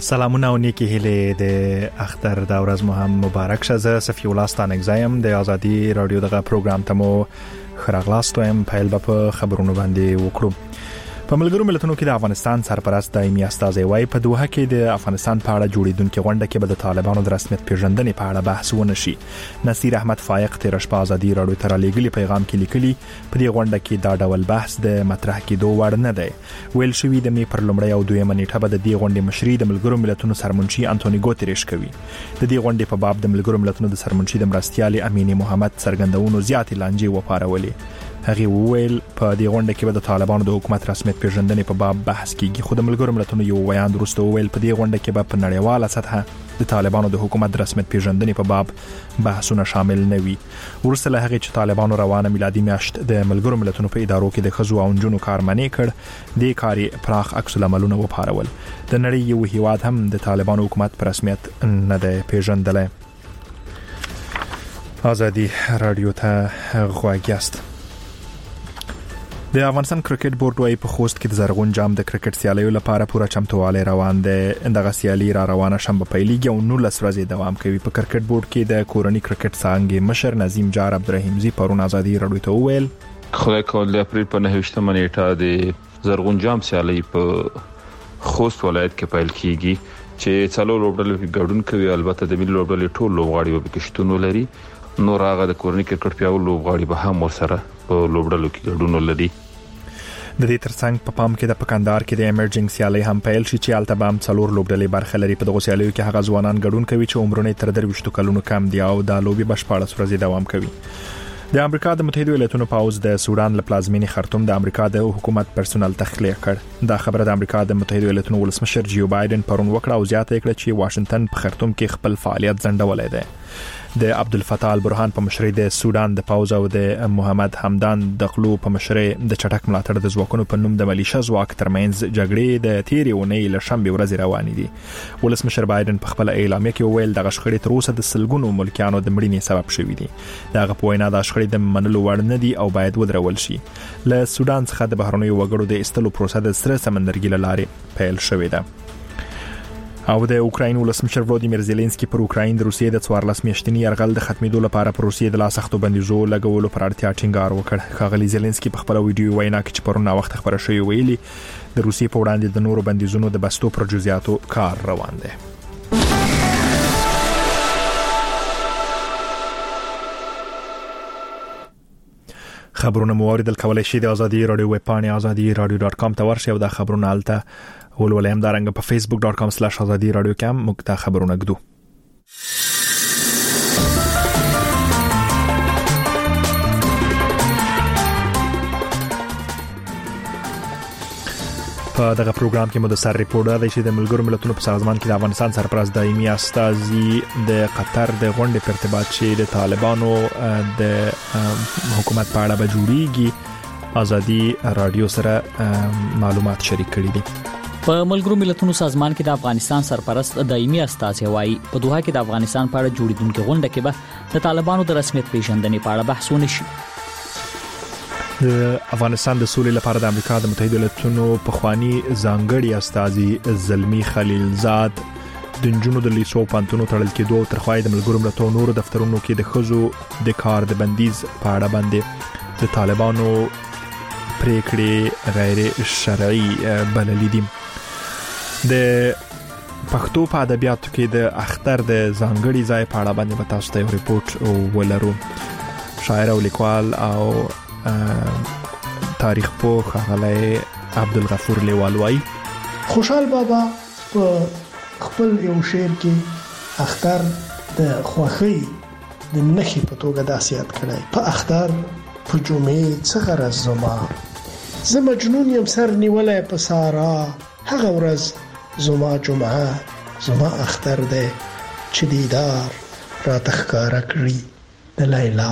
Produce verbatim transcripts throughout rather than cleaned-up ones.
سلامونه او نیکی هیله د اختر د ورځ مو هم مبارک شه. زه صفی الله ستانګزایم د ازادي رادیو دغه پروګرام ته مو خراغلاست وایم. پیل به په خبرونو باندې وکړو. په ملګرو ملتونو کې د افغانستان سرپرست دایمي استازی وای په دوحه کې د افغانستان په اړه جوړیدونکو غونډه کې به د طالبانو د رسمیت پیژندنې په اړه بحث ونشي. نصیر احمد فایق تیر شپه ازادي رادیو ته رالیږلي پیغام کې لیکلي په دې غونډه کې دا ډول بحث د مطرح کېدو وړ نه دی. ویل شوی د می پر لومړی او دویمه نیټه به د دې غونډې مشري د ملګرو ملتونو سرمنشي انټونی ګوتریش کوي. د دې غونډې په باب د ملګرو ملتونو د سرمنشي د مرستيالي امینی محمد څرګندونو زیات لانجې وپارولې. هغه وویل په دې غونډه کې به د طالبانو د حکومت رسمیت پیژندنې په باب بحث کیږي. خو د ملګرو ملتونو یو ویان وروسته وویل په دې غونډه کې به په نړیواله سطحه د طالبانو د حکومت رسمیت پیژندنې په باب بحثونه شامل نه وي. ورسته له هغه چې طالبانو روانه میلادي میاشت د ملګرو ملتونو په ادارو کې د خزو او انجونو کار منې کړ، د کاري پراخ عکس العملونه وپارول. د نړۍ یو هیواد هم د طالبانو حکومت په رسمیت نه دی پیژندلی. ازادي رادیو ته غواګیاست. د افغانستان کرکټ بورډ وايي په خوست کې د زرغون جام د کرکټ سیالیو لپاره پوره چمتووالی روان دی. دغه سیالي را روانه شنبه پیلېږي او نولس ورځې دوام کوي. په کرکټ بورډ کې د کورني کرکټ څانګې مشر نظیم جار عبدالرحیمزي پرون ازادي رادیو ته وویل خدای کول د اپریل په نهه نیټه د زرغون جام سیالي په خوست ولایت کې پیل کیږي چې څلور لوبډلې ګډون کوي. البته د ملي لوبډلې ټول لوبغاړي به پکې لري. نو راغه د کورني کرکټ پیاوړي لوبغاړي به هم ورسره په لوبډلو کې ګډون لري. د دې ترڅنګ په پام کې د پکندار کې د ایمرجنګ سیالي هم پیل شي چې الته بام څلور لوبډلې برخه لري. په دغه سیالیو کې هغه ځوانان ګډون کوي چې عمرونه تر درويشتو کلونو کم دي او د لوبي بشپړ ورځې دوام کوي. د امریکا د متحده ایالاتونو پاوز د سودان له پلازمینې خرطوم د امریکا د حکومت پرسونل تخلیه کړ. دا خبره د امریکا د متحده ایالاتونو ولسمشر جو بایدن پرون وکړه او زیاته کړه چې واشنگټن په خرطوم کې خپل فعالیت ځنډولای دی. د عبدالفتاح البرهان په مشرۍ د سودان د پاوز او د محمد حمدان دغلو په مشرۍ د چټک ملاتړ د ځواکونو په نوم د ملیشیا ځواک ترمنځ جګړې د تیرې اونۍ له شنبه ورځې روانې دي. ولسمشر بایدن په خپل اعلامیه کې وویل دغه شخړې تر اوسه د سلګونو ملکیانو د مړینې سبب شوې دي. دغه په وینا د شخړې د منلو وړ نه دي او باید ودرول شي. له سودان څخه د بهرنیو وګړو د استلو پروسه د سره سمندرګي لارې پیل شوې ده. او د اوکراین ولسمشر ولودیمیر زيلنسکي پر اوکراین د روسیې د څوارلس میاشتني یرغل د ختمېدو لپاره پر روسیې د لاسختو بندیزو لګولو پر اړتیا ټینګار وکړ. ښاغلي زيلنسکي په خپل ویډیو وینا کې چې پرونه وخت خبره شوې ویلي د روسیې په وړاندې د نورو بندیزونو د بستو پر جزئیاتو کار روان دی. خبرونه موارد کولای شي د ازادي رادیو ویب پاڼه ازادي رادیو ډاټ کام ته ورشي او د خبرونه الته ولولم دارنګ په فیسبوک ډاټ کام سلاش ازادي رادیو کې هم مقتا خبرونه ګدو. په دغه پروګرام کې مدثر ریپورټر دی چې د ملګرو ملتونو په سازمان کې د افغانستان سرپرست دایمي استازي د قطر د غونډې په ارتباط چې د طالبانو د حکومت په اړه به جوړیږي ازادي رادیو سره معلومات شریک کړي دي. په ملګرو ملتونو سازمان کې د افغانستان سرپرست دایمي استازي وایي په دوحه کې د افغانستان په اړه جوړیدونکو غونډه کې به د طالبانو د رسمیت پیژندنې په اړه بحث ونشي. د افغانستان د سولې لپاره د امریکا د متحده ایالاتونو پخوانی ځانګړي استازي زلمی خلیلزاد د جنونو د لیسو پانتونو تړل کېدو تر خوای د ملګرو ملتونو نور دفترونو کې د خزو د کار د بندیز په اړه باندې د طالبانو پریکړې غیر شرعي بللې دي. د پښتو په ادبیاتو کې د اختر د ځانګړي ځای په اړه باندې به تاسو ته یو ریپورت ولرو. شاعر او لیکوال او تاریخ پوه ښاغلی عبدالغفور لیوال وایي خوشحال بابا په خپل یو شعر کې اختر د خوښۍ د نښې په توګه داسې یاد کړی. په اختر په جمعې څه غرض زما زه مجنون یم سر نیولی په سارا هغه ورځ زما جمعه زما اختر دی چې دیدار راته ښکاره کړي د لیلا.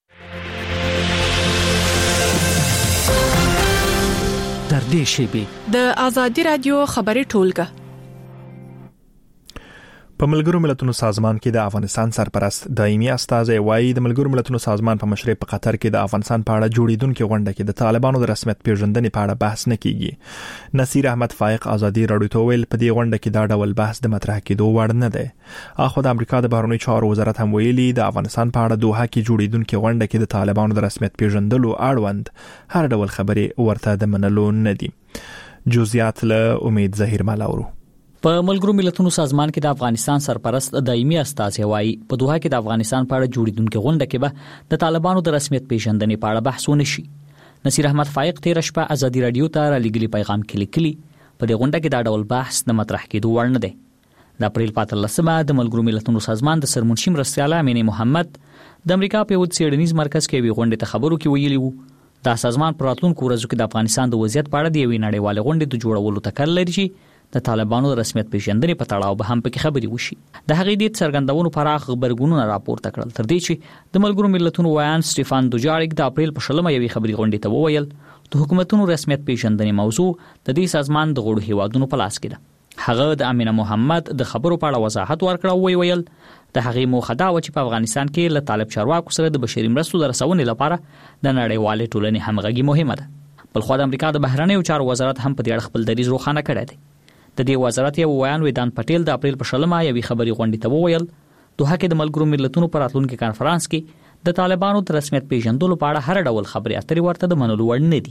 در دې شیبې د ازادي رادیو خبري ټولګه په ملګرو ملتونو سازمان کې د افغانستان سرپرست دایمي استازی وایي د ملګرو ملتونو سازمان په مشرۍ په قطر کې د افغانستان په اړه جوړیدونکو غونډه کې د طالبانو د رسمیت پیژندنې په اړه بحث نه کیږي. نصیر احمد فائق ازادي رادیو ته ویل په دې غونډه کې دا ډول بحث د مطرح کېدو وړ نه دی. اخو د امریکا د بهرنیو چارو وزارت هم ویلي د افغانستان په اړه دوحه کې جوړیدونکو غونډه کې د طالبانو د رسمیت پیژندلو اړوند هر ډول خبرې ورته د منلو نه دي. جزئیات له امید ظهیر مالاورو. په ملګرو ملتونو سازمان کې د افغانستان سرپرست دایمي استازی وایي په دوحه کې د افغانستان په اړه جوړیدونکو غونډه کې به د طالبانو د رسمیت پیژندنې په اړه بحث ونه شي. نصیر احمد فائق تیر شپه ازادي رادیو ته را لګلي پیغام کې لیکلي په دې غونډه کې دا ډول بحث د مطرح کېدو وړ نه دی. د اپریل پاتلسمه د ملګرو ملتونو سازمان د سرمنشي مرستیال امینه محمد د امریکا په یو څېړنیز مرکز کې وی غونډه ته خبرو کې ویلي وو دا سازمان پر راتلونکو ورځو کې د افغانستان د وضعیت په اړه د یوې نړیوالې غونډې د جوړولو تکل لري چې د طالبانو د رسمیت پیژندنې په تړاو به هم پکې خبري وشي. د هغې د څرګندونو پراخ خبرګونونه راپورته کړل تر دې چې د ملګرو ملتونو وایان سټيفان دوجاریک د اپریل په شلمه یوې خبري غونډې ته وویل د حکومتونو رسمیت پیژندنې موضوع د دې سازمان د غړو هیوادونو په لاس کې ده. هغه د امینه محمد د خبرو په اړه وضاحت ورکړ او ویل د هغې موخه دا و چې په افغانستان کې له طالب چارواکو سره د بشري مرستو د رسونې لپاره د نړیوالې ټولنې همغږي مهمه ده. بل خو د امریکا د بهرنیو چارو وزارت هم په دې اړه خپل دریځ روښانه کړی دی. د دې وزارت یو ویان ویدان پټیل د اپریل په شلمه یوې خبري غونډې ته وویل دوحه کې د ملګرو ملتونو پر راتلونکي کانفرنس کې د طالبانو د رسمیت پیژندلو په اړه هر ډول خبرې اترې ورته د منلو وړ نه دي.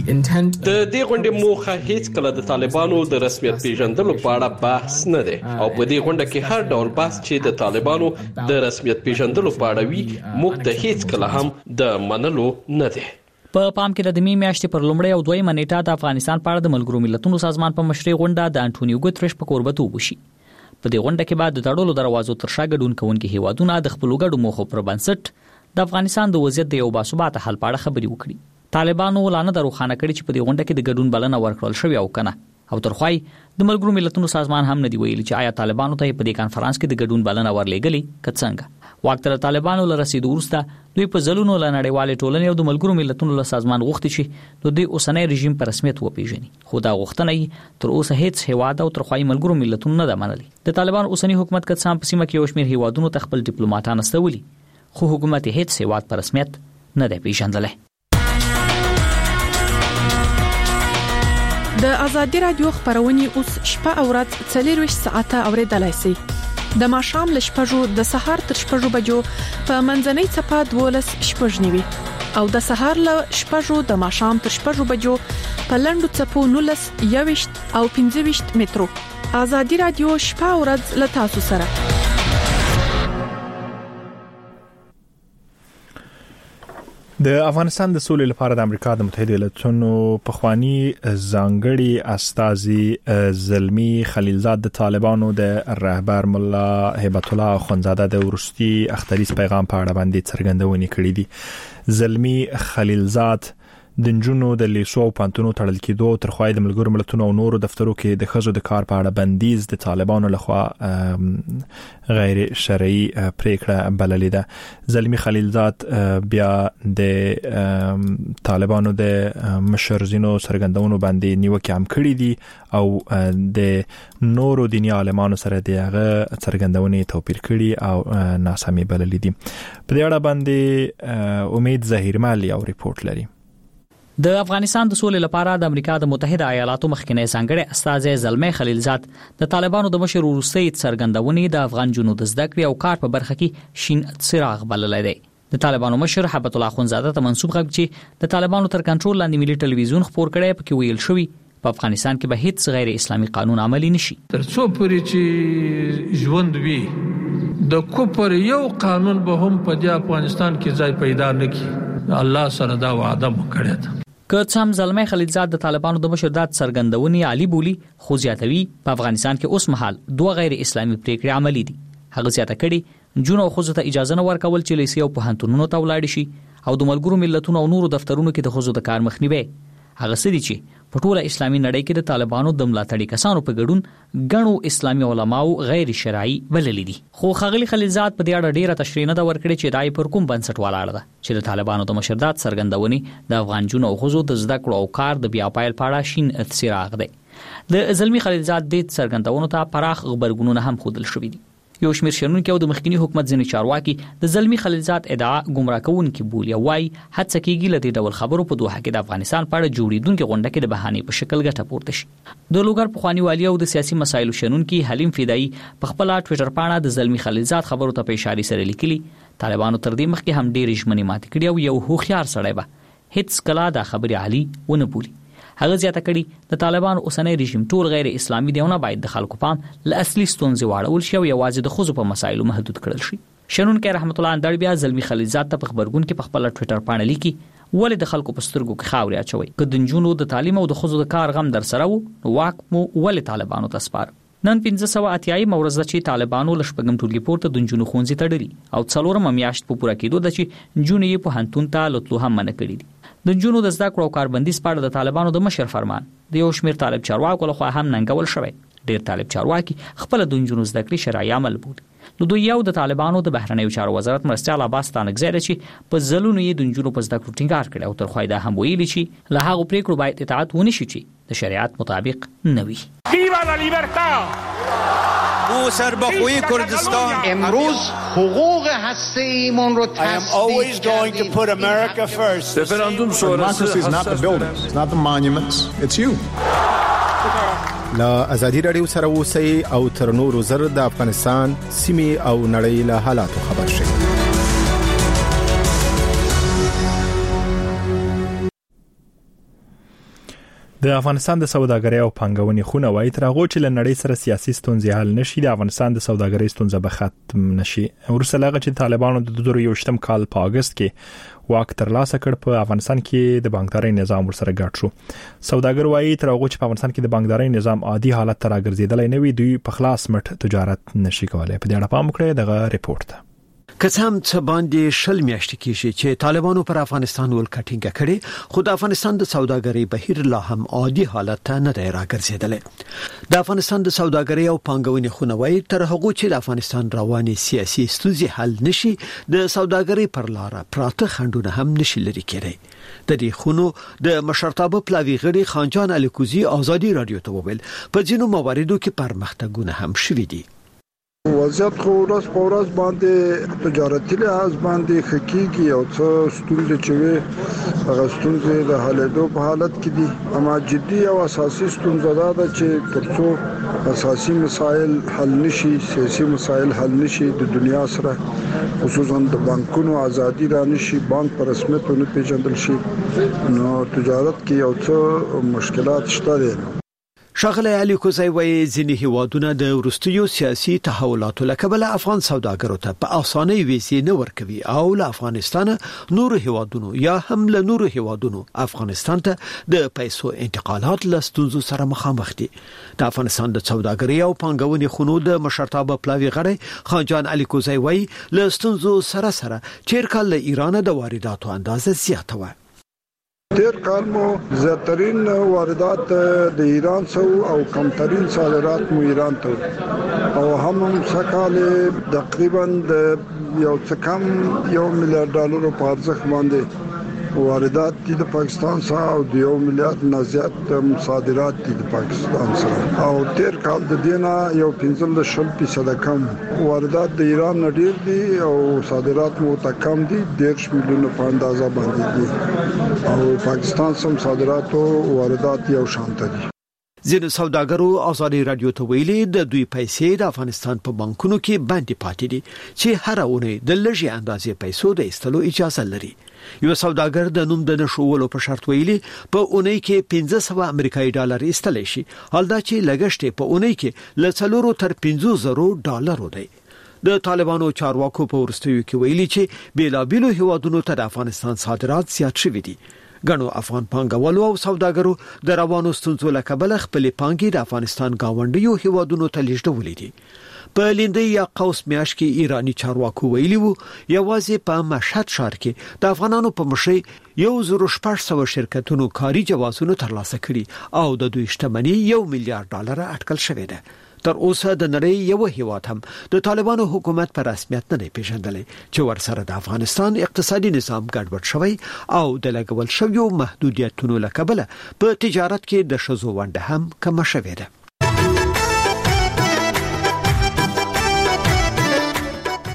د دې غونډې موخه هیڅ کله د طالبانو د رسمیت پیژندلو په اړه بحث نه دی او په دې غونډه کې هر ډول بحث چې د طالبانو د رسمیت پیژندلو په اړه وي موږ ته هیڅ کله هم د منلو نه دی. په پام کې د مې میاشتې پر لومړۍ او دویمه نیټه د افغانستان په اړه د ملګرو ملتونو سازمان په مشرۍ غونډه د انټونیو ګوتریش په کوربتوب وشي. په دې غونډه کې بعد د تړلو دروازو تر شا ګډون کوونکي هیوادونه د خپل ګډو موخو پر بنسټ د افغانستان د وضعیت د یو باثباته حل په اړه خبرې وکړي. طالبانو لانه دروخانه کړي چې په دې غونډه کې د ګډون بلنه ورکړل شوې او کنه او ترخوای د ملګرو ملتونو سازمان هم نه دی ویلي چې آیا طالبانو ته په دې کانفرنس کې د ګډون بلنه ورلېګلې کڅنګ. واکتر طالبانو له رسیدو وروسته دوی په ځلونو له نړیوالې ټولنې او د ملګرو ملتونو له سازمان غوښتي چې د دې اوسنۍ رژیم په رسمیت وپیژني خو دا غوښتنه تر اوسه هیڅ هیواد او ترخوای ملګرو ملتونو نه ده منلي. د طالبان اوسنی حکومت کڅام په سیمه کې یو شمېر هیوادونو ته خپل ډیپلوماټان استولي خو حکومت هیڅ هیواد په رسمیت نه دی پیژندلی. د ازادي رادیو خبرونه اوس شپه او ورځ څلور ساعته اوریدلای شئ. د ماښام ل شپږو د سهار تر شپږو بجو په منځنۍ چپه دولس شپږ نیوي او د سهار ل شپږو د ماښام تر شپږو بجو په لندو چپو نولس یويشت او پنځه ویشت مترو. ازادي رادیو شپه او ورځ ل تاسو سره. د افغانستان د سولې لپاره د امریکا د متحده ایالاتونو پخوانی ځانګړي استازي زلمی خلیلزاد د طالبانو د رهبر مولا هیبت الله اخونزاده د ورستي اختریز پیغام په اړه باندې څرګندونې کړې دي. زلمی خلیلزاد د جنونو د لیسو پانتونو تړل کېدو تر خوای د ملګرو ملتونو او نورو دفترو کې د خزو د کار په اړه بندیز د طالبانو لخوا غیر شرعي پریکړه بللې ده. زلمی خلیلزاد بیا د طالبانو د مشرزینو سرګندونو باندې نیوکه هم کړې دي او د نورو دیني عالمانو سره دغه سرګندونې توپیر کړي او ناسمي بللې دي. په دې اړه باندې امید ظهیر مالی او ریپورت لري. د افغانستان د سولې لپاره د امریکا د متحده ایالاتو مخکنی ځانګړي استازی زلمی خلیلزاد د طالبانو د مشر وروستي څرګندونې د افغان جنود زده کړې او کار په برخه کې شین څراغ بللای دی. د طالبانو مشر هیبت الله اخونزاده ته منسوب غږ چې د طالبانو تر کنټرول لاندې ملي ټلویزیون خبر کړي پکې ویل شوی په افغانستان کې به هیڅ غیر اسلامي قانون عملی نشي. تر څو پورې چې ژوند وي د کوپر یو قانون به هم په د افغانستان کې ځای پیدا نه کړي. الله سره دا وعده وکړه ده. که څم زلمی خلیلزاد د طالبانو د مشر دات سرګندونې عالی بولی خو زیاتوي په افغانستان کې اوس مهال دوه غیر اسلامي پریکړې عملی دي. هغه زیاته کړي جون او خزو ته اجازه نه ورکول چې لیسي او پوهنتونونو ته ولاړ شي او د ملګرو ملتونو او نورو دفترونو کې د خزو د کار مخنیوي. هغه سړي چې په ټوله اسلامي نړۍ کې د طالبانو د ملاتړي کسانو په ګډون غنو اسلامي علماو غیر شرعي بللي دي. خو خغلی خلیلزاد په دې اړه ډیره تشریح نه دا ورکړي چې دای پر کوم بنسټ ولاړ ده چې د طالبانو د مشردات سرګندونې د افغان جنو او خزو د زده کړو او کار د بیا پایل پاړه شین څراغ دی. د زلمی خلیلزاد د سرګندونو ته پراخ خبرګونونه هم خودل شوې دي. یو شمېر شنونکي او د مخکنی حکومت ځینې چارواکي د زلمی خلیلزاد ادعا ګمراه کوونکې بولي وای هڅه کیږي لدې ډول خبرو په دوحه کې د افغانستان په اړه جوړیدونکو غونډه کې د بهانې په شکل ګټه پورته شي. د لوګر پخوانی والی او د سیاسي مسایلو شنونکي حلیم فدایي په خپل ټوئیټر باندې د زلمی خلیلزاد خبرو ته په اشاره سره لیکلي طالبانو تر دې مخکې هم ډېرې ژمنې ماتې کړې او یو هوښیار سړی به هیڅ کله دا خبرې علي ونه بولي. هغه زیاته کړي د طالبانو اوسنۍ رژیم ټول غیر اسلامي دیونه باید د خلکو پام له اصلي ستونزې واړول شي او یوازې د ښځو په مسایلو محدود کړل شي. شنونکی رحمت الله اندړ بیا زلمی خلیلزاد ته په خبرګون کې په خپل ټوئیټر باندې لیکي ولې د خلکو په سترګو کې خاورې اچوي که د نجونو د تعلیم او د ښځو د کار غم در سره وو واک مو ولې طالبانو ته سپار. نن پنځه سوه اتیا مورز د چې طالبانو له شپږم ټولګي پورته د نجونو ښوونځي تړلي او څلورم میاشت په پوره کېدو د چې نجونې یې په هنتون ته لوتلو هم منع کړي دي. د نجونو د زده کړو او کاربندي سپارښت د طالبانو د مشر فرمان د یو شمېر طالب چارواکو لخوا هم ننګول شوی. ډېر طالب چارواکي خپل د نجونو زده کړې شرعي عمل بولي. نو دوی یو د طالبانو د بهرنیو چارو وزارت مرستیال عباس تانکزی دی چې په ځلونو یې د نجونو په زده کړو ټینګار کړی او تر خوا یې دا هم ویلي چې له هغو پرېکړو باید اطاعت ونه شي چې د شریعت مطابق نه وي. ویوا لا لیبرتا! او سربخوی کردستان امروز حقوق هسته‌ایمون رو I am always going to put America first. Referendum sonrası is not the buildings, it's not the monuments, it's you. لا ازادي رادیو سره اوسئ او تر نورو زر د افغانستان سیمې او نړۍ له حالاتو خبر شئ. د افغانستان د سوداګرۍ او پانګونې خونه وایي تر هغه چې له نړۍ سره سیاسي ستونزې حل نشي د افغانستان د سوداګرۍ ستونزه به ختم نشي. وروسته لاغه چې طالبانو د دوه زره یوویشتم کال په اگست کې واک ترلاسه کړ په افغانستان کې د بانکدارۍ نظام ورسره ګډ شو. سوداګر وایي تر هغه چې په افغانستان کې د بانکدارۍ نظام عادي حالت ته راګرځیدلی نه وي دوی په خلاص مټ تجارت نشي کولای. په دې اړه پام وکړئ دغه ریپورت ته. که هم څه باندې شل میاشتې کېږي چې طالبانو پر افغانستان ولکټینګ کړي خو د افغانستان د سوداګرۍ بهیر لا هم عادي حالت ته نه دی راګرځیدلی. د افغانستان د سوداګرۍ او پانګونې خونه وایي تر هغه چې د افغانستان رواني سیاسي ستونزې حل نشي د سوداګرۍ پر لار پراته خنډونه هم نشي لري کېدای. د دې خونو د مشرتابه پلاوی غړي خانجان الیکوزی آزادی رادیو ته وویل په ځینو مواردو کې پرمختګونه هم شوي دي. وضعیت خو ورځ په ورځ باندې تجارتي لحاظ باندې خکېږي او څه ستونزې چې وي هغه ستونزې د حلېدو په حالت کې دي اما جدي او اساسي ستونزه دا ده چې ترڅو اساسي مسایل حل نشي سیاسي مسایل حل نشي د دنیا سره خصوصا د بانکونو ازادي را نشي بانک په رسمیت نه پیژندل شي نو تجارت کې یو څه مشکلات شته دي. شاغله علي کوزای وایي ځینې هیوادونه د ورستیو سیاسي تحولاتو لکبل افغان سوداګرو ته په اسانۍ ویزې نه ورکوي او له افغانستان نور هیوادونو یا هم له نور هیوادونو افغانستان ته د پیسو انتقالات له ستونزو سره مخامخ دي. د افغانستان د سوداګرۍ او پانګونې خونو د مشرتابه پلاوی غړي خانجان علي کوزای وایي له ستونزو سره سره چیرکل له ایران د وارداتو اندازه زیاته و. تیر کال مو زیاترین واردات د ایران څخه او کمترین صادرات مو ایران ته او هم هم سکهال تقریبا د یو څه کم یو میلیارډ ډالر په ارزښت باندې واردات دي د پاکستان څخه او د یو میلیارډ نه زیات صادرات دي د پاکستان څخه او تیر کال د دینه یو پنځم شل فیصد کم واردات د ایران نه ډیر دي او صادرات مو ته کم دي ډیر میلیونه په اندازه باندې دي او پاکستان سم صادرات او واردات یو شان دي. ځینې سوداګرو آزادي رادیو ته ویلي د دوی پیسې د افغانستان په بانکونو کې باندې پاتې دي چې هر اونۍ د لږې اندازې پیسو د ایستلو اجازه لري. یو سوداګر د نوم د نشولو په شرط ویلي په اونۍ کې پنځه سوه امریکایي ډالر ایستلی شي حال دا چې لګښت په اونۍ کې له څلورو تر پنځو زرو ډالرو دی. د طالبانو چارواکو په ورستیو کې ویلي چې بیلابیلو هیوادونو ته د افغانستان صادرات زیات شوي دي. ګڼو افغان پانګوالو او سوداګرو د روانو ستونزو له کبله خپلې پانګې د افغانستان گاونډیو هیوادونو ته لیږدولې دي. په لیندۍ یا قوس میاشت کې ایرانی چارواکو ویلي وو یوازې په مشهد ښار کې د افغانانو په مشرۍ یو زر شپږ سوه شرکتونو کاري جوازونه ترلاسه کړي او د دوی شتمنۍ یو میلیارډ ډالر اټکل شوې ده. تر اوسه د نړۍ یو هیواد هم د طالبانو حکومت په رسمیت نه پیژندلی چې ورسره د افغانستان اقتصادي نظام ګډوډ شوی او د لګول شویو محدودیتونو له کبله په تجارت کې د ښځو ونډه هم کمه شوې ده.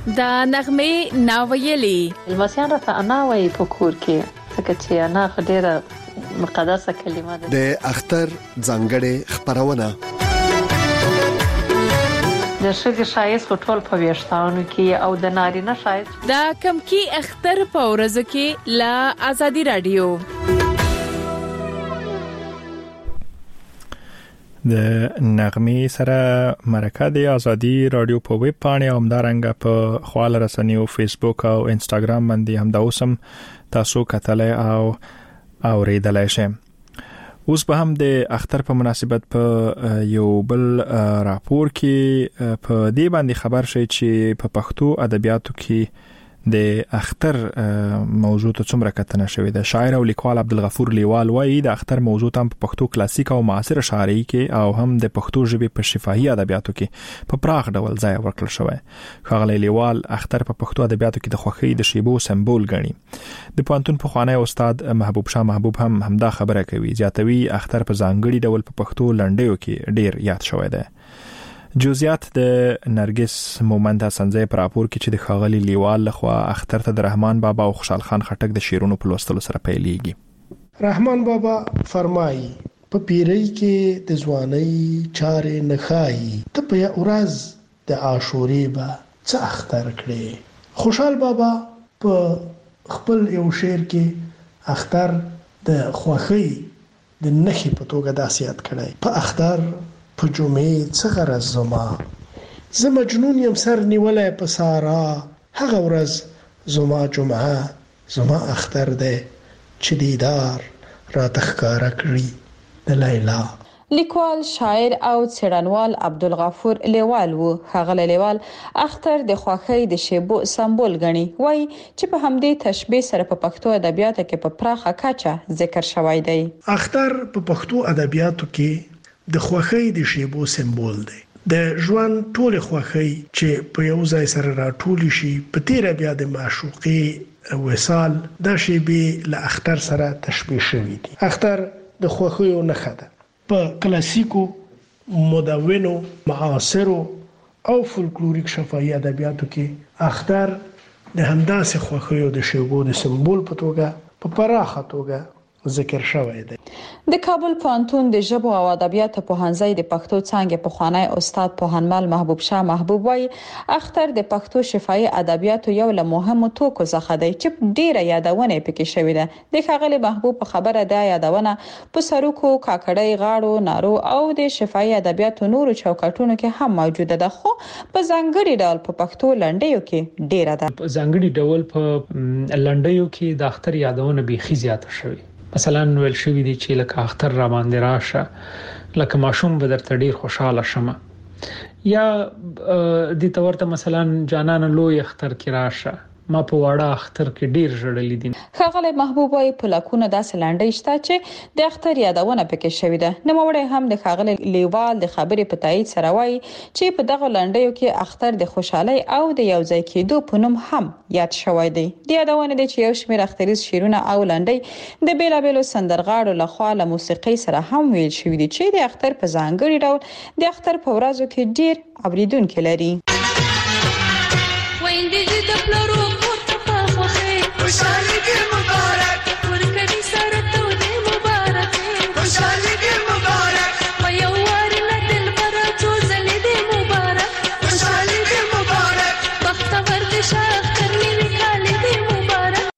د نغمه ناویلي المسیان راته انا وایي په کور کې څنګه چې انا خډيره مقدسه کلمه ده. د اختر ځانګړې خبرونه د شګه شایست ټول په ویشتانو کې او د نارینه شایست د کم کې اختر په ورځ کې لا ازادي رادیو د نغمه سره مرکه د ازادي رادیو په ویب پاڼه او همدارنګه په خپل رسنیو فیسبوک او انستګرام باندې هم دا اوسم تاسو کتلای او اوریدلای شئ. اوس به هم د اختر په مناسبت په یو بل راپور کې په دې باندې خبر شي چې په پښتو ادبیاتو کې د اختر موضوع ته څومره کتنه شوې ده. شاعر او لیکوال عبدالغفور لیوال وایي د اختر موضوع هم په پښتو کلاسیک او معاصر شاعري کې او هم د پښتو ژبې په شفاهي ادبیاتو کې په پراخ ډول ځای ورکړل شوی. ښاغلی لیوال اختر په پښتو ادبیاتو کې د خوښۍ د شیبو سمبول ګڼي. د پوهنتون پخوانی استاد محبوب شاه محبوب هم همدا خبره کوي. زیاتوي اختر په ځانګړي ډول په پښتو لنډیو کې ډیر یاد شوی دی. جزئیات د نرګس مومند حسنزی پر راپور کې چې د ښاغلي لیوال لخوا اختر ته د رحمان بابا او خوشحال خان خټک د شعرونو په لوستلو سره پیلېږي. رحمان بابا فرمایي په پیری کې د ځوانۍ چارې نخایي ته په ورځ د عاشورې به څه اختر کړې. خوشحال بابا په خپل یو شعر کې اختر د خوښۍ د نخې په توګه داسې یاد کړی. په اختر په جمعې څه غرض زما زه مجنون یم سر نیولای په سارا هغه ورځ زما جمعه زما اختر ده چې دیدار را تخکاره کړی د لیلا. لیکوال شاعر او څېړنوال عبدالغفور لیوال وو. ښاغلی لیوال اختر د خوښۍ د شیبو سمبول ګڼي. وایي چې په همدې تشبیه سره په پښتو ادبیاتو کې په پراخه کچه ذکر شوی دی. اختر په پښتو ادبیاتو کې د خوښۍ د شیبو سمبول دی. د ژوند ټول خوښۍ چې په یو ځای سره راټول شي په تیر بیا د معشوقې وصال د شیبې له اختر سره تشبیه شوی دی. اختر د خوښیو نښه ده. په کلاسیکو مدونو معاصرو او فولکلوریک شفاهي ادبیاتو کې اختر د همداسې خوښیو د شیبو د سمبول په توګه په پراخه توګه ذکر شوی دی. د کابل پوهنتون د ژبو او ادبیاتو پوهنځي د پښتو څانګې پخوانی استاد پوهنمل محبوب شاه محبوب وایي اختر د پښتو شفاهي ادبیاتو یو له مهمو توکو څخه دی چې ډیره یادونه پکې شوې ده. د ښاغلي محبوب په خبره ده یادونه په سروکو کاکړۍ غاړو نارو او د شفاهي ادبیاتو نورو چوکاټونو کې هم موجوده ده خو په ځانګړي ډول په پښتو لنډیو کې ډیره ده. په ځانګړي ډول په لنډیو کې د اختر یادونه بيخي زیاته شوې. مثلا ویل شوی دی چې لکه اختر را باندې راشه لکه ماشوم به درته ډیر خوشاله شمه یا د تورته مثلا جانان لوی اختر کې راشه ما په واړه اختر کې ډیر ژړلې دي. ښاغلی محبوب وايي په لکونه داسې لنډۍ شته چې د اختر یادونه پکې شوې ده. نوموړی هم د ښاغلي لیوال د خبرې په تایید سره وایي چې په دغه لنډیو کې اختر د خوشحالۍ او د یو ځای کېدو په نوم هم یاد شوی دی. د یادونه دي چې یو شمېر اختریز شعرونه او لنډۍ د بیلابیلو سندرغاړو لخوا له موسیقۍ سره هم ویل شوي دي چې د اختر په ځانګړي ډول د اختر په ورځو کې ډیر اوریدونکي لري. خوشحالی دی مبارک ورکړي سره ته دی مبارک خوشحالی دی مبارک په یو وار نه دل پر چوزلې دی مبارک خوشحالی دی مبارک بختور دي شاخ کرنی وکالي دی مبارک.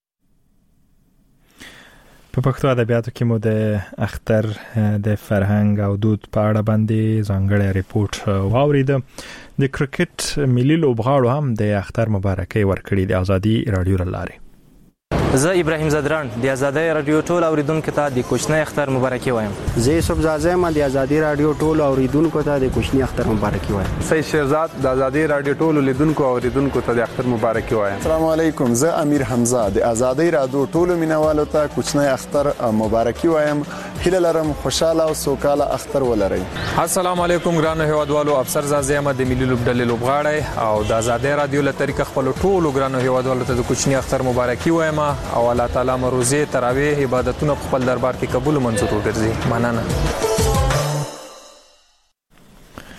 په پښتو ادبیاتو کې مو د اختر د فرهنګ او دود په اړه باندې ځانګړی ریپورت واورید. د کرکټ ملي لوبغاړو هم د اختر مبارکي ورکړي د ازادي رادیو لاره. زه ابراهیم زدران د ازادي رادیو ټول اوریدونکو ته د کوچنی اختر مبارکي وایم. زه یوسف زازم د ازادي رادیو ټول اوریدونکو ته د کوچنی اختر مبارکي وایم. سید شهزاد د ازادي رادیو ټول لیدونکو او اوریدونکو ته د اختر مبارکي وایم. السلام علیکم زه امیر حمزه د ازادي رادیو ټول مینوالو ته کوچنی اختر مبارکي وایم. هیله لرم خوشاله او سوکاله اختر ولرئ. السلام علیکم ګرانو هیوادوالو افسر زازم د ملي لوبډلې لوبغاړی او د ازادي رادیو له طریقه خپل ټول ګرانو هیوادوالو ته د کوچنی اختر مبارکي وایم او الله تعالی روزه تراویح عبادتونه په خپل دربار کې قبول منظور وګرځي. مننه.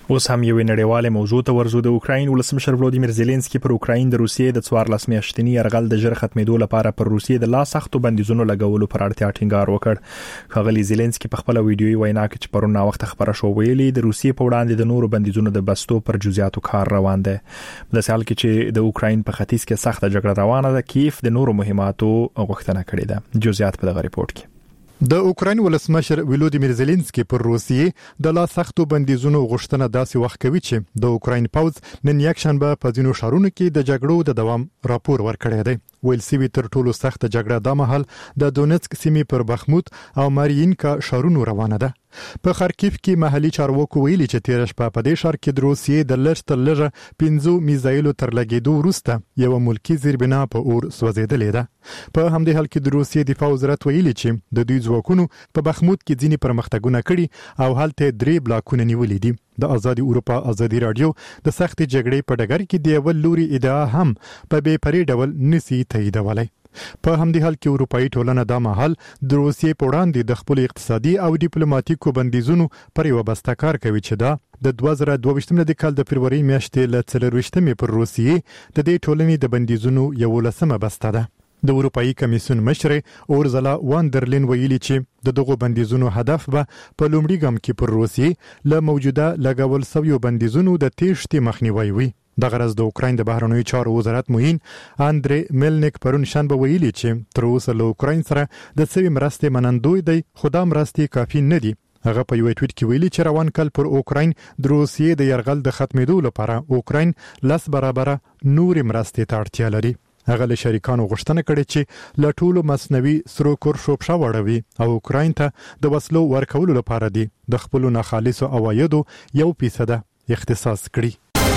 اوس هم یو نړیواله موضوع ته ورزو. د اوکرين ولسمشر ولودیمیر زيلنسکي پر اوکرين د روسیې د څوارلس میاشتنی يرغل د ژر ختمېدو لپاره پر روسیې د لا سختو بندیزونو لګولو پر اړتیا ټینګار وکړ. ښاغلي زيلنسکي په خپل ویډیوي وینا کې چې پرون وخت خبره شو ویلي د روسیې په وړاندې د نورو بندیزونو د بستو پر جزئیاتو کار روان دی. د سال کې چې د اوکرين په ختیځ کې سخته جګړه روانه ده، کیف د نورو مهماتو غوښتنه کړې ده. جزئیات په دغه ریپورت کې. د اوکرين ولسمشر ولودیمیر زيلنسکي پر روسیې د لا سختو بندیزونو غوښتنه داسې وخت کوي چې د اوکرين پوز نن یک شنبه په ځینو ښارونو کې د جګړو د دوام راپور ورکړی دی. ویل سوي تر ټولو سخت جګړه د مهال د دونیتسک سیمې پر بخموت او مارینکا ښارونو روانه ده. په خارکیف کې محلي چارواکو ویلي چې تیر شپه په دې ښار کې د روسیې د لږ تر لږه پنځه میزایلو تر لګیدو وروسته یو ملکی زیربنا په اور سوځیدلې ده. په همدې حال کې د روسیې دفاع وزارت ویلي چې د دوی ځواکونو په بخموت کې ځینې پرمختګونه کړي او هلته درې بلاکونه نیولې دي. د آزادي اروپا آزادي رادیو د سخت جګړې په ډګر کې د یو لوري ادعا هم په بې پرې ډول نسی تاییدولای. په همدې حال کې اروپאי ټولنه د مهال د روسیې په وړاندې د خپل اقتصادي او ډیپلوماټیکو بندیزونو پر یو بسته کار کوي چې دا د دوه زره دوه ویشتم د کال د فروری میاشتې له څلور ویشتمې پر روسیې د دې ټولنې د بندیزونو یو لسمه بسته ده. د اروپאי کمیسیون مشر اورزلا واندرلین ویلي چې د دغو بندیزونو هدف به په لومړي ګام کې پر روسیې له موجوده لګول شویو بندیزونو د تېښتې مخنیوي وي. د غرض د اوکرين د بهرنیو چارو وزارت موین اندرې ملنیک پرون شنبه ویلي چې تر اوسه له اوکرين سره د سوي مرستې منندوی دی، خو دا مرستې کافي نه دي. هغه په یو ټویټ کې ویلي چې روان کال پر اوکرين د روسیې د يرغل د ختمېدو لپاره اوکرين لس برابره نور مرستې ته اړتیا لري. هغه له شریکانو غوښتنه کړې چې له ټولو مصنوعي سرو کور شوبشه وړوي او اوکرين ته د وسلو ورکولو لپاره دي د خپل ناخالصو عوایدو یو فیصد اختصاص کړي.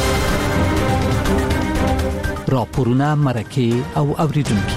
راپورونه مرکه او اوریدونکو.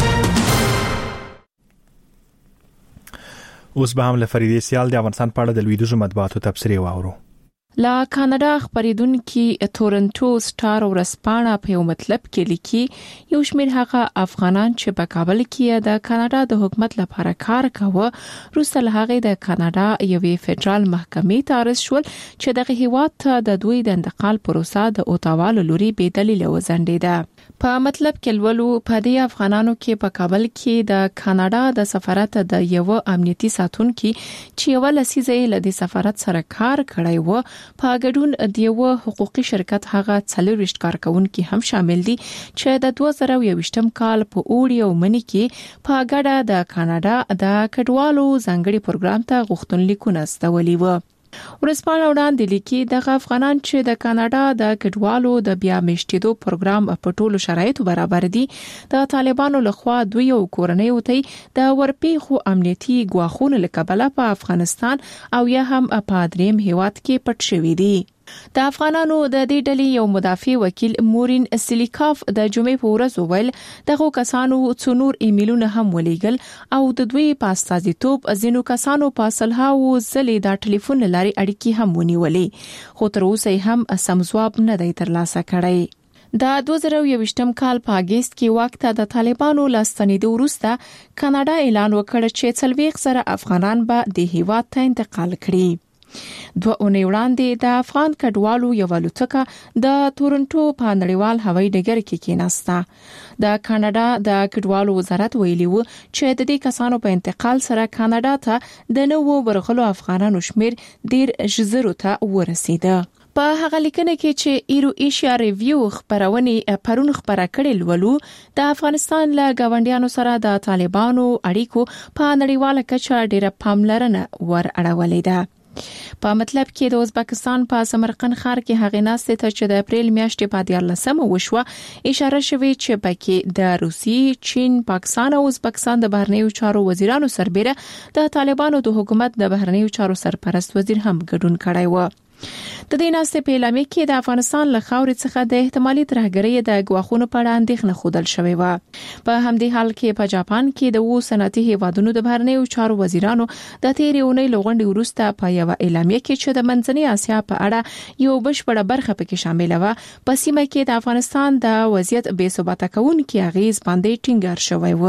اوس به هم لفریدي سیال د افغانستان په اړه د لویدیځو مطبوعاتو تبصرې واورو. لا کاناډا خبرېدونکو تورنټو سټار ورسپانه په یو مطلب کې لیکي یو شمېر هغه افغانان چې په کابل کې د کاناډا د حکومت لپاره کار کاوه روسه له هغه د کاناډا یوې فدرال محکمې ته عرض شول چې دغه هیواد ته د دوی د انتقال پروسه د اوتاوا لوري به دلیل وزنډیده. په مطلب کې لولو په دې افغانانو کې په کابل کې د کاناډا د سفارت د یو امنیتي ساتونکو چې یو لسیزې له د سفارت سره کار کړی و په ګډون د یو حقوقي شرکت هغه څلور کارکونکو هم شامل دي چې د دوه زره یوویشتم کال په اوړي او منی کې په ګډه د کاناډا د کډوالو ځانګړي پروګرام ته غوښتنلیکونه استولي و. ورسپانه وړاندې لیکي دغه افغانان چې د کاناډا د کډوالو د بیا میشتېدو پروګرام په ټولو شرایطو برابر دي د طالبانو لخوا دوی یو کورنۍ وتی د ورپیخو امنیتي ګواښونو لکبله په افغانستان او یا هم په دریم هیواد کې پټ شوي دي. د افغانانو د دې ډلې یو مدافع وکیل مورین سلیکاف د جمعې په ورځ وویل دغه کسانو څونور ایمیلونه هم ولېګل او د دوی په استازیتوب ځینو کسانو په صلحاو زلې د ټلیفون لاري اړیکې هم ونیولې خو تر اوسه هم سم ځواب نه دی ترلاسه کړی. د دوه زره یوویشتم کال په اگست کې وخت د طالبانو لاستنیدو وروسته کاناډا اعلان وکړ چې څلوېښت زره افغانان به د هیواد ته انتقال کړي. دوه اونۍ وړاندې د افغان کډوالو یو الوتکه د تورنټو په نړیوال هوایي ډګر کې کېناسته. د کاناډا د کډوالو وزارت ویلي و چې د دې کسانو په انتقال سره کاناډا ته د نوو ورغلو افغانانو شمیر ډیر ژر ته ورسیده. په هغه لیکنه کې چې ایرو ایشیا ریویو خبرونه پرون خبره کړې لولو د افغانستان له گاونډیانو سره د طالبانو اړیکو په نړیواله کچه ډیره پاملرنه ور اړولې ده. په مطلب کې د ازبکستان په سمرقند ښار کې هغه ناستې ته چې د اپریل میاشتې په دیارلسمه وشوه اشاره شوې چې پکې د روسي، چین، پاکستان او ازبکستان د بهرنیو چارو وزیرانو سربېره د طالبانو د حکومت د بهرنیو چارو سرپرست وزیر هم ګډون کړی و. د دې ناستې په اعلامیه کې د افغانستان له خاورې څخه د احتمالي ترهګرۍ د ګواښونو په اړه اندېښنه ښودل شوې و. په همدې حال کې په جاپان کې د وو صنعتي هیوادونو د بهرنیو چارو وزیرانو د تیرې اونۍ لغونډې وروسته په یو اعلامیه کې چې د منځنۍ اسیا په اړه یو بشپړه برخه پکې شامل و په سیمه کې د افغانستان د وضعیت بې ثباته کوونکي اغیز باندې ټینګار شوی و.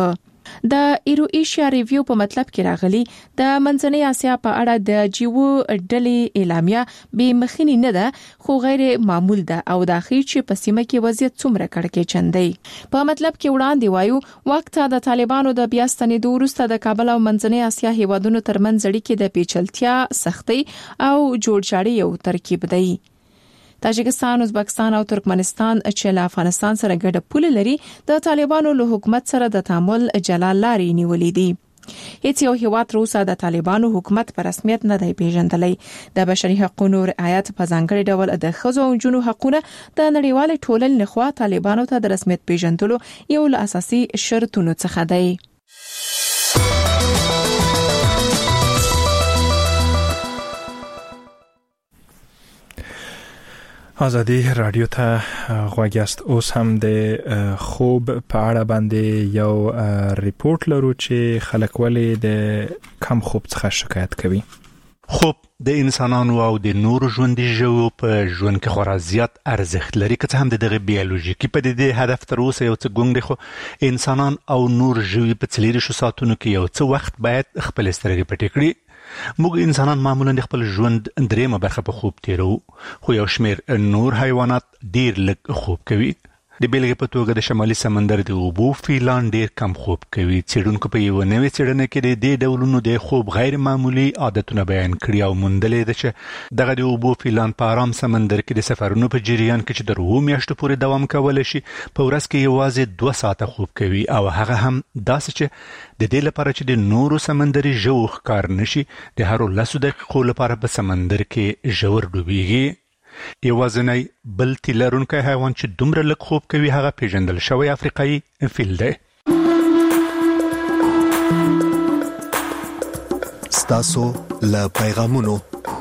د ایرو ایشیا ریویو په مطلب کې راغلي د منځنۍ اسیا په اړه د جیو ډلې اعلامیه به مخینی نه ده خو غیر معمول ده او د اخی چې په سیمه کې وضعیت څومره کړکې چندې په مطلب کې وړاندې وایو وخت د طالبانو د بیا ستنېدو وروسته د کابل او منځنۍ اسیا هیوادونو ترمنځ اړیکې د پیچلتیا سختي او جوړجاړي یو ترکیب دی. تاجکستان، ازبکستان او ترکمنستان چې له افغانستان سره ګډه پوله لري د طالبانو له حکومت سره د تعامل جلا لارې نیولې دي. هیڅ یو هیواد روسا د طالبانو حکومت په رسمیت نه دی پیژندلی. د بشري حقوقو رعایت په ځانګړي ډول د ښځو او نجونو حقوقونه د نړیوال ټولنې لخوا طالبانو ته د رسمیت پیژندلو یو له اساسي شرطونو څخه دی. آزادی رادیو ته غوږ یاست. اوس هم د خوب په اړه باندې یو ریپورت لرو چې خلک ولې د کم خوب څخه شکایت کوي. خوب د انسانانو او د نورو ژوندي ژوو په ژوند کې خورا زیات ارزښت لري، که څه هم د دغه بیولوژیکي پدیدې هدف تر اوسه یو څه ګونګ دی، خو انسانان او نور ژوي په څلېرویشتو ساعتونو کې یو څه وخت باید خپل سترګې پټې کړي. موږ انسانان معمولا د خپل ژوند دریمه برخه په خوب تیرو، خو یو شمیر نور حیوانات ډیر لږ خوب کوي. د بیلګې په توګه د شمالي سمندر د اوبو فیلان ډیر کم خوب کوي. څېړونکو په یوه نوې څېړنه کې د دې ډولونو د خوب غیر معمولي عادتونه بیان کړي او موندلې ده چې دغه د اوبو فیلان په ارام سمندر کې د سفرونو په جریان کې چې تر اووه میاشتو پورې دوام کولی شي په ورځ کې یوازې دوه ساعته خوب کوي، او هغه هم داسې چې د دې لپاره چې د نورو سمندري ژوو ښکار نشي د هرو لسو دقیقو لپاره په سمندر کې ژور ډوبیږي. یوازینی بل تیل لرونکی حیوان چې دومره لږ خوب کوي هغه پیژندل شوی افریقایي فیل دی. ستاسو له پیغامونو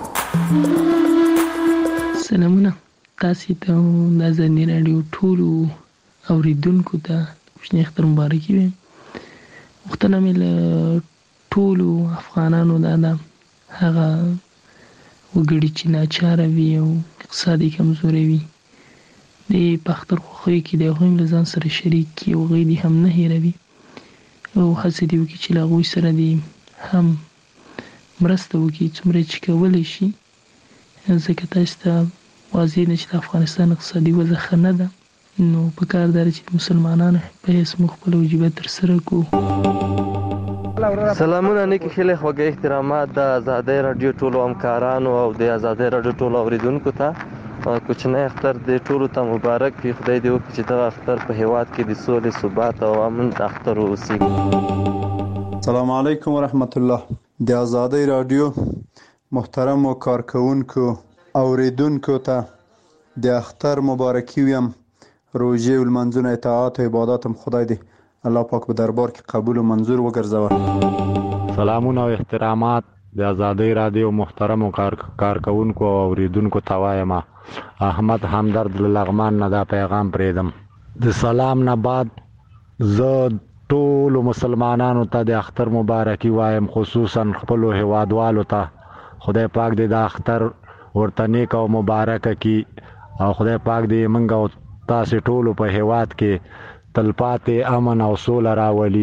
سلامونه تاسو ته د آزادي رادیو ټولو اوریدونکو ته کوچنی اختر مبارکي وي. وختونه مې له ټولو افغانانو دا ده هغه وګړي چې ناچاره وي او اقتصادي کمزوري وي د پختر خوخوي کې د هغوی له ځان سره شریک کړي او هغوی دې هم نه هېروي او هڅې دې وکړي چې له هغوی سره دې هم مرسته وکړي څومره چې کولی شي، ځکه تاسو ته واضح ده چې د افغانستان اقتصادي وضع ښه نه ده، نو پکار ده چې مسلمانانو په حیث موږ خپله وجیبه ترسره کړو. سلامونه نیکی خیلی خوږه احترامات د آزادۍ رادیو ټولو همکارانو او د آزادۍ رادیو ټولو اوریدونکو ته کوچنی اختر د ټولو ته مبارک وي. خدای دې وکړي چې دغه اختر په هیواد کې د سولې، ثبات او امن اختر واوسي. السلام علیکم ورحمت الله. د آزادۍ رادیو محترمو کارکونکو اوریدونکو ته د اختر مبارکي ویم. روژې او لمانځونه اطاعت او عبادت هم خدای دې الله پاک په دربار کې قبول او منظور وګرځوه. سلامونه او احترامات د آزادۍ رادیو محترمو کارکونکو او اوریدونکو ته وایم. احمد همدرد له لغمان نه دا پیغام پرېږدم. د سلام نه بعد زه ټولو مسلمانانو ته د اختر مبارکي وایم، خصوصا خپلو هیوادوالو ته. خدای پاک دې د اختر ورته نیک او مبارکه کړي او خدای پاک دې موږ او تاسې ټولو په هیواد کې تلپاتې امن او سوله راولي.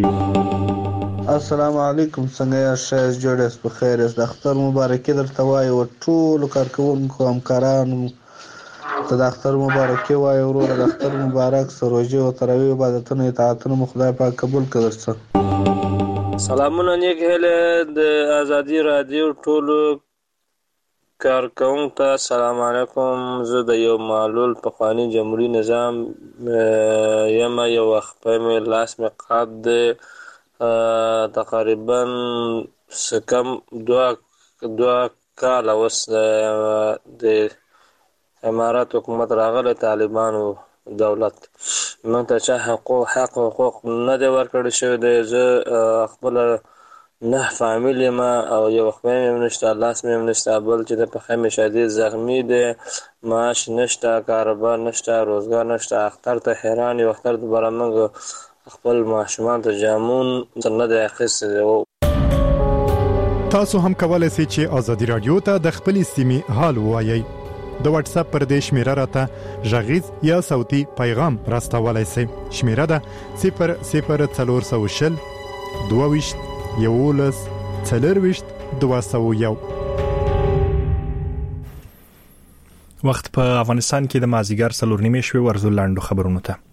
السلام علیکم، څنګه یاست؟ ښه جوړ یاست؟ په خیر یاست؟ د اختر مبارکي درته وایو ټولو کارکوونکو همکارانو ته د اختر مبارکي وایو. وروره د اختر مبارک شه. روژې او تراویح عبادتونه اطاعتونه مو خدای پاک قبول کړي درڅه. سلامونه نیک هیله د آزادي رادیو ټولو کارکوونکو ته سلام علیکم. زه د یو معلول پخواني جمهوري نظام یم. یو وخت په مې لاس مې قات دی، تقریبا څه کم دوه دوه کاله اوس د امارات حکومت راغلی، طالبانو دولت موږ ته چا حقوق حق حقوق نه دی ورکړی شوی دی. زه خپله نه فامیل یم او یو خپل مې نشته، لاس مې نشته، بل چې د پښې مې شدید زخمی دی، معاش نشته، کاروبار نشته، روزګار نشته. اختر ته حیران یو. اختر دوباره موږ خپل ماشومان ته جامون نه دی اخیستی. تاسو هم کولای شئ چې آزادي رادیو ته د خپل سیمې حال ووایئ. د واتس اپ پر دې شمیره راته غږیز یا صوتي پیغام راستولای شئ. شمیره ده صفر صفر څلور سوه شل دوه یولس څلرويشت دوه سوه یو. وخت په افغانستان کې د مازیګر څلور نیمې شوي ورزو لاندو خبرونو ته.